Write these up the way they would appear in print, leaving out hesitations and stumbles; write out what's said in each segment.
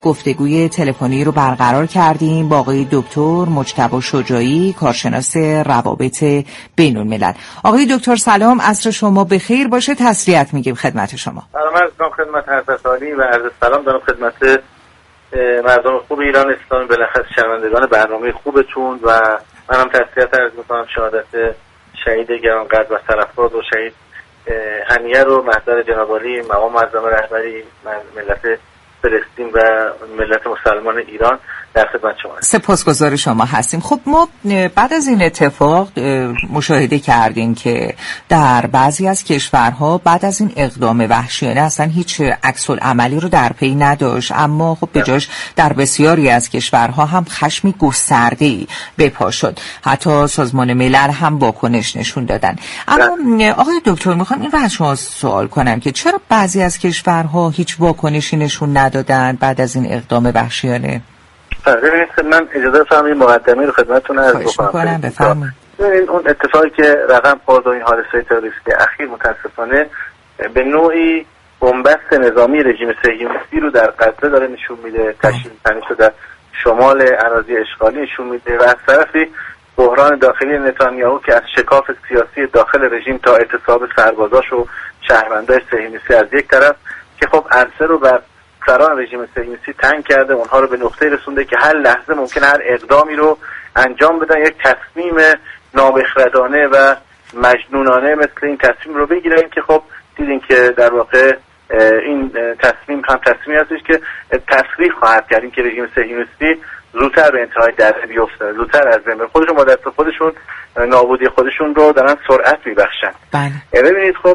گفتگوی تلفنی رو برقرار کردیم با آقای دکتر مجتبی شجاعی، کارشناس روابط بین الملل. آقای دکتر سلام، عصر شما بخیر باشه. تسلیت میگیم خدمت شما. سلام عرض می‌کنم خدمت حضرت و عرض سلام دارم خدمت مردم خوب ایران اسلامی، بالاخره شنوندگان برنامه خوبتون، و منم تسلیت عرض می‌کنم شهادت شهید گرانقدر و سرافراز و شهید هنیه رو محضر جناب عالی مقام معظم رهبری ملت فلسطین و ملت مسلمان ایران در خدمت شما هستیم. سپاسگزار شما هستیم. خب ما بعد از این اتفاق مشاهده کردیم که در بعضی از کشورها بعد از این اقدام وحشیانه اصلا هیچ عکس العملی رو در پی نداشت، اما خب به جاش در بسیاری از کشورها هم خشمی گسترده‌ای به پا شد. حتی سازمان ملل هم واکنش نشون دادن. اما آقای دکتر میخوام این رو از شما سوال کنم که چرا بعضی از کشورها هیچ واکنشی نشون ندادن بعد از این اقدام وحشیانه؟ ببینید من اجازه فرمایید این مقدمه رو خدمتتون عرض بکنم. بفرمایید. ببینید اون اتفاقی که رقم خورد و این حادثه تروریستی اخیر متاسفانه به نوعی بنبست نظامی رژیم صهیونیستی رو در غزه داره نشون میده، تشدید تنش در شمال اراضی اشغالی نشون میده، و از طرفی بحران داخلی نتانیاهو که از شکاف سیاسی داخل رژیم تا اعتصاب سربازاش و شهروندای صهیونیستی از یک طرف که خب عرصه رو بر سران رژیم صهیونیستی تنگ کرده، اونها رو به نقطه رسونده که هر لحظه ممکن هر اقدامی رو انجام بدن، یک تصمیم نابخردانه و مجنونانه مثل این تصمیم رو بگیرن که خب دیدین که در واقع این تصمیم هم تصمیمی هستش که تصریح خواهد کرد این که رژیم صهیونیستی زودتر به انتهای دره بیفته، زودتر از بین بره، خودشون با دست خودشون نابودی خودشون رو دارن سرعت میبخشن. بله. ببینید خب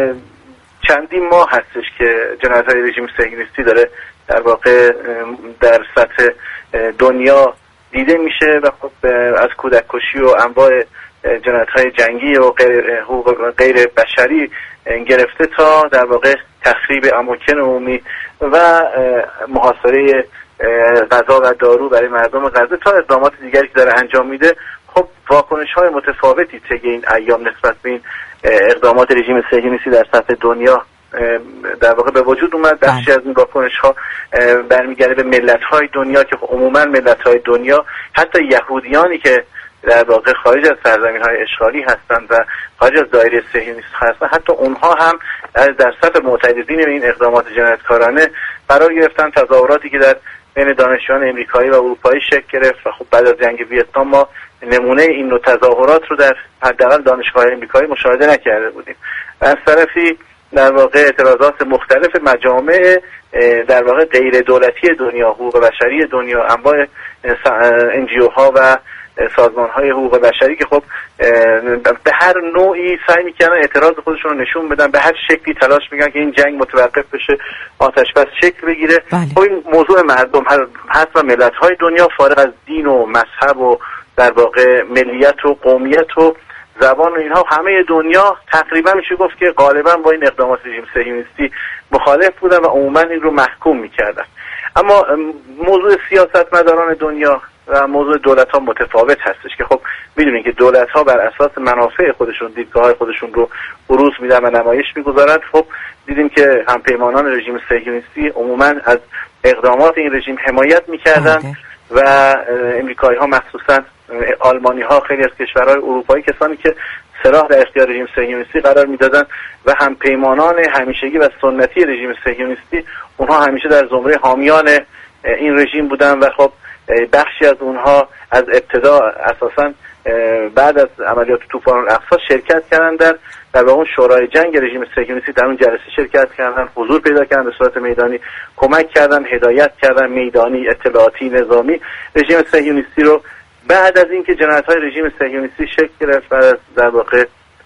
چندین ماه هستش که جنایت‌های رژیم صهیونیستی داره در واقع در سطح دنیا دیده میشه و خب از کودک کشی و انواع جنایت‌های جنگی و غیر بشری گرفته تا در واقع تخریب اماکن عمومی و محاصره غذا و دارو برای مردم غزه تا اقدامات دیگری که داره انجام میده، خب واکنش‌های متفاوتی طی این ایام نسبت به این اقدامات رژیم صهیونیستی در سطح دنیا در واقع به وجود اومد. بخشی از این واکنش‌ها برمیگرده به ملت‌های دنیا که عموما ملت‌های دنیا، حتی یهودیانی که در واقع خارج از سرزمین‌های اشغالی هستند و خارج از دایره صهیونیست هستند، حتی اونها هم در سطح معترضین این اقدامات جنایتکارانه قرار گرفتن. تظاهراتی که در بین دانشجویان امریکایی و اروپایی شکل گرفت و خب بعد از جنگ ویتنام ما نمونه این نوع تظاهرات رو در حداقل دانشگاه امریکایی مشاهده نکرده بودیم. از طرفی در واقع اعتراضات مختلف مجامع در واقع غیر دولتی دنیا، حقوق بشری دنیا، انواع NGO ها و سازمان های حقوق بشری که خب به هر نوعی سعی میکنن اعتراض خودشون رو نشون بدن، به هر شکلی تلاش میکنن که این جنگ متوقف بشه، آتش بس شکل بگیره. خب این موضوع مردم هست و ملت های دنیا فارغ از دین و مذهب و در واقع ملیت و قومیت و زبان و اینها، همه دنیا تقریبا میشه گفت که غالبا با این اقدامات رژیم صهیونیستی مخالف بودن و عموما این رو محکوم میکردن. اما موضوع سیاستمداران دنیا و موضوع دولت ها متفاوت هستش که خب میدونین که دولت ها بر اساس منافع خودشون دیدگاه های خودشون رو بروز میدن و نمایش میگذارند. خب دیدیم که همپیمانان رژیم صهیونیستی عموما از اقدامات این رژیم حمایت میکردن و امریکایی ها مخصوصا آلمانی ها، خیلی از کشورهای اروپایی، کسانی که سلاح در اختیار رژیم صهیونیستی قرار میدادن و همپیمانان همیشگی و سنتی رژیم صهیونیستی، اونها همیشه در زمره حامیان این رژیم بودن و خب بخشی از اونها از ابتدا اساساً بعد از عملیات طوفان الاقصی شرکت کردن در واقع شورای جنگ رژیم صهیونیستی، در اون جلسه شرکت کردن، حضور پیدا کردن، به صورت میدانی کمک کردن، هدایت کردن، میدانی، اطلاعاتی، نظامی رژیم صهیونیستی رو. بعد از اینکه جنایت‌های رژیم صهیونیستی شکل گرفت و در واقع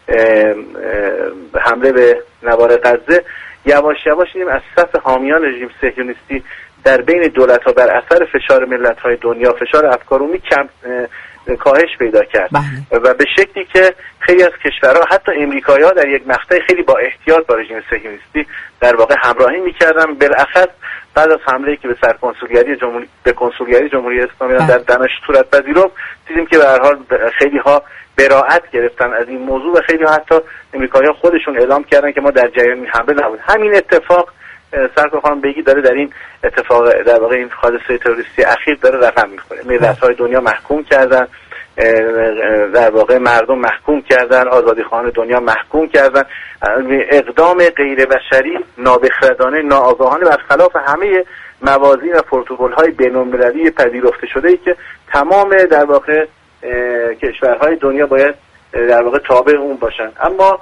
حمله به نوار غزه، یواش یواش دیدیم از صف حامیان رژیم صهیونیستی در بین دولت‌ها بر اثر فشار ملت‌های دنیا، فشار افکار عمومی کاهش پیدا کرد و به شکلی که خیلی از کشورها، حتی امریکایی‌ها، در یک مقطع خیلی با احتیاط با رژیم صهیونیستی در واقع همراهی می‌کردن. بالاخره بعد از حمله‌ای که به کنسولگری جمهوری اسلامی در دمشق صورت پذیرفت، دیدیم که به هر حال خیلی‌ها براءت گرفتن از این موضوع و خیلی‌ها حتی امریکایی‌ها خودشون اعلام کردن که ما در جریان این حمله نبودیم. همین اتفاق سرکار خانم بیگی داره در این اتفاق، در واقع این حادثه تروریستی اخیر داره رقم میخوره. ملت‌های دنیا محکوم کردن، در واقع مردم محکوم کردن، آزادیخواهان دنیا محکوم کردن. اقدام غیر بشری، نابخردانه، ناآگاهانه، برخلاف همه موازین و پروتکل‌های بین‌المللی پذیرفته شده ای که تمام در واقع کشورهای دنیا باید در واقع تابع اون باشن. اما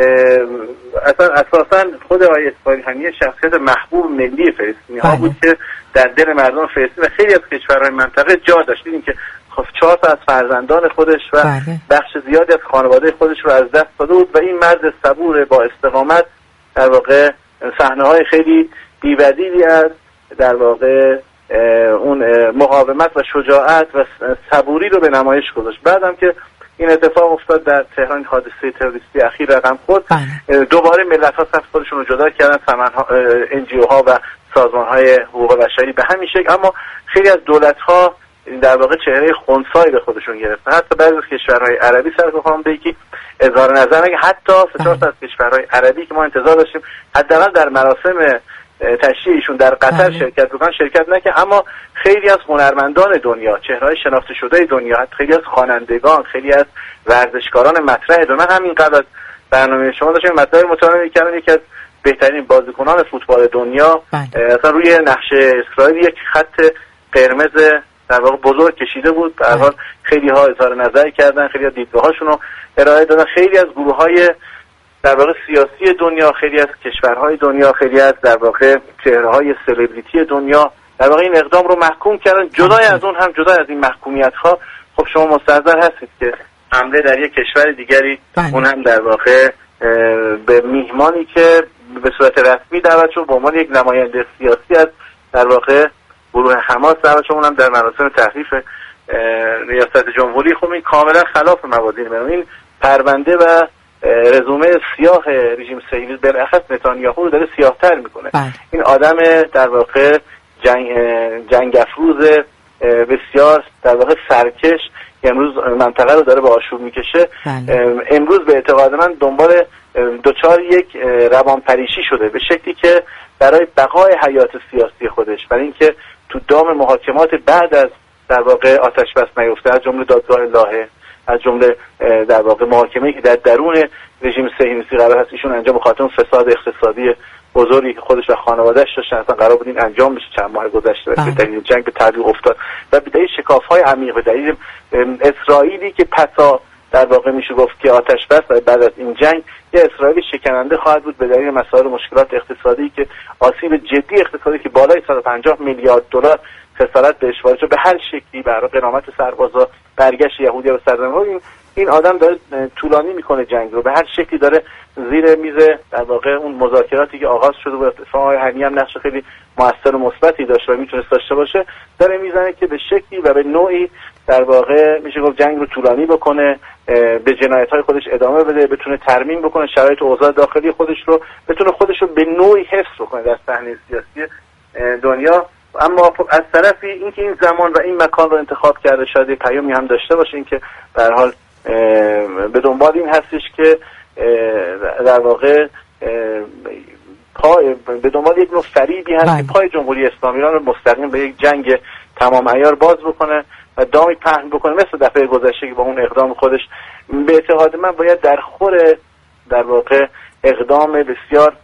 اساساً خود آقای اسماعیل هنیه شخصیت محبوب ملی فلسطینی‌ها بود که در دل مردم فلسطین و خیلی از کشورهای منطقه جا داشت. دیدیم که 4 تا از فرزندان خودش و بخش زیادی از خانواده خودش رو از دست داده بود و این مرد صبور با استقامت در واقع صحنه‌های خیلی بی‌بدیلی از در واقع اون مقاومت و شجاعت و صبوری رو به نمایش گذاشت. بعدم که این اتفاق افتاد در تهران، حادثه تروریستی اخیر رقم خورد، دوباره ملت‌ها صف خودشون رو جدا کردن، NGO-ها و سازمان‌های حقوق بشری به همین شکل. اما خیلی از دولت‌ها در واقع چهره خنثایی به خودشون گرفتن. حتی بعضی از کشورهای عربی سرکار خانم بیگی اظهار نظر که حتی 3-4 تا از کشورهای عربی که ما انتظار داشتیم حداقل در مراسم تشییع ایشون در قطر شرکت بکنن شرکت نکردن، اما خیلی از هنرمندان دنیا، چهره‌های شناخته شده دنیا، خیلی از خوانندگان، خیلی از ورزشکاران مطرح دنیا، من همین قبل از برنامه شما داشتم مطلب مطالعه می‌کردم، یکی از بهترین بازیکنان فوتبال دنیا اصلا روی نقشه اسرائیل یک خط قرمز در واقع بزرگ کشیده بود. به هر حال خیلی ها اظهار نظر کردن، خیلی ها دیدگاه‌هاشون رو ارائه دادن، خیلی از گروه‌های در واقع سیاسی دنیا، خیلی از کشورهای دنیا، خیلی از در واقع چهره‌های سلبریتی دنیا در واقع این اقدام رو محکوم کردن. جدای از اون هم، جدای از این محکومیت‌ها، خب شما مستحضر هستید که حمله در یک کشور دیگری، اون هم در واقع به میهمانی که به صورت رسمی دعوت شد به عنوان یک نماینده سیاسی از در واقع گروه حماس دعوت شد، اونم در مراسم تحریف ریاست جمهوری. خب این کاملا خلاف موازین بین این پرونده و رزومه سیاه رژیم صهیونیست بالاخص نتانیاهو رو داره سیاه‌تر میکنه. این آدم در واقع جنگ افروز بسیار در واقع سرکش امروز منطقه رو داره به آشوب میکشه. امروز به اعتقاد من دچار یک روانپریشی شده به شکلی که برای بقای حیات سیاسی خودش، برای اینکه تو دام محاکمات بعد از در واقع آتش بس نیفته، از جمله دادگاه لاهه، از جمله در واقع محاکمه‌ای که در درون رژیم صهیونیستی قرار هست ایشون انجام بخاطر فساد اقتصادی بزرگی که خودش و خانواده‌اش داشتن، اصلا قرار بود این انجام بشه چند ماه گذشته و به دلیل جنگ به تعویق افتاد و به دلیل شکاف‌های عمیق، به دلیل اسرائیلی که پسا در واقع میشه گفت که آتش بس بعد از این جنگ یه اسرائیل شکننده خواهد بود به دلیل مسائل مشکلات اقتصادی که آسیب جدی اقتصادی که بالای 150 میلیارد دلار خسارت بهش وارد شد به هر شکلی، برای قرامت سربازا، برگشت یهودی‌ها به سرزمین. این آدم داره طولانی میکنه جنگ رو، به هر شکلی داره زیر میز در واقع اون مذاکراتی که آغاز شده بود، اتفاقا هنی هم نقش خیلی موثر و مثبتی داشت و میتونست داشته باشه، داره میزنه که به شکلی و به نوعی در واقع میشه گفت جنگ رو طولانی بکنه، به جنایت‌های خودش ادامه بده، بتونه ترمیم بکنه شرایط اوضاع داخلی خودش رو، بتونه خودش رو به نوعی حفظ بکنه در صحنه سیاسی دنیا. اما از طرفی اینکه این زمان و این مکان رو انتخاب کرده شاید یه پیامی هم داشته باشه، اینکه به هر حال به دنبال این هستش که در واقع به دنبال یک نوع فریبی هست که پای جمهوری اسلامی ایران رو مستقیم به یک جنگ تمام عیار باز بکنه و دامی پهن بکنه، مثل دفعه گذشته که با اون اقدام خودش به اعتقاد من باید در خور در واقع اقدام بسیار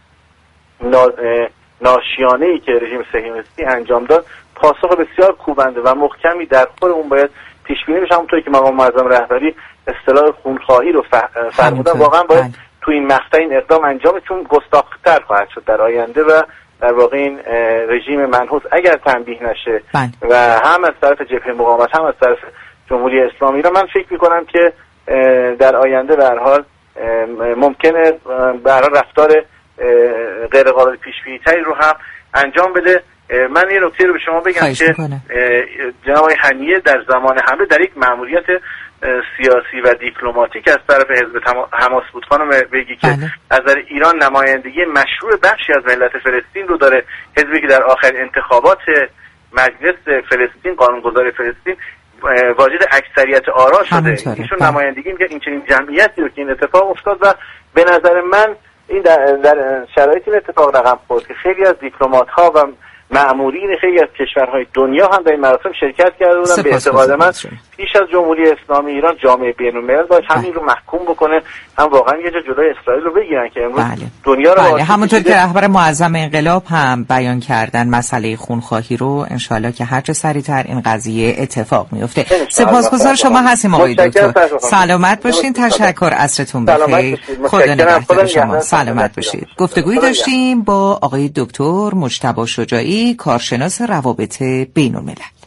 ناشیانه‌ای که رژیم صهیونیستی انجام داد پاسخ بسیار کوبنده و محکمی در خور اون باید پیش بینی بشه. همونطوری که مقام معظم رهبری اصطلاح خونخواهی رو فرمودن، واقعا باید تو این مقطع این اقدام انجام، چون گستاخ‌تر خواهد شد در آینده و در واقع این رژیم منحوس اگر تنبیه نشه و هم از طرف جبهه مقاومت هم از طرف جمهوری اسلامی رو، من فکر می‌کنم که در آینده به هر حال ممکنه به هر حال رفتار غیر قابل پیش بینی تری رو هم انجام بده. من یه نکته رو به شما بگم که جناب هنیه در زمان حمله در یک مأموریت سیاسی و دیپلماتیک از طرف حزب حماس بود. خانم بگی که از نظر ایران نمایندگی مشروع بخشی از ملت فلسطین رو داره، حزبی که در آخرین انتخابات مجلس فلسطین، قانونگذار فلسطین واجد اکثریت آرا شده، ایشون نمایندگی میگه این چنین جمعیتی رو که این اتفاق افتاد و به نظر من این در شرایطی اتفاق رقم خورد که خیلی از دیپلمات‌ها و مأمورین خیلی از کشورهای دنیا هم در این مراسم شرکت کرده بودن. به اعتقاد من پیش از جمهوری اسلامی ایران جامعه بین‌الملل باید همین رو محکوم بکنه، هم واقعا یه جا جلوی اسرائیل رو بگیرن که امروز دنیا رو همونطور که رهبر معظم انقلاب هم بیان کردن مسئله خونخواهی رو انشالله که هر چه سریعتر این قضیه اتفاق میفته. سپاسگزار شما هستیم آقای دکتر. سلامت باشین. تشکر. عصرتون بخیر. خدا نگهدار شما. سلامت باشید. گفتگویی داشتیم با آقای دکتر مجتبی شجاعی، کارشناس روابط بین‌الملل.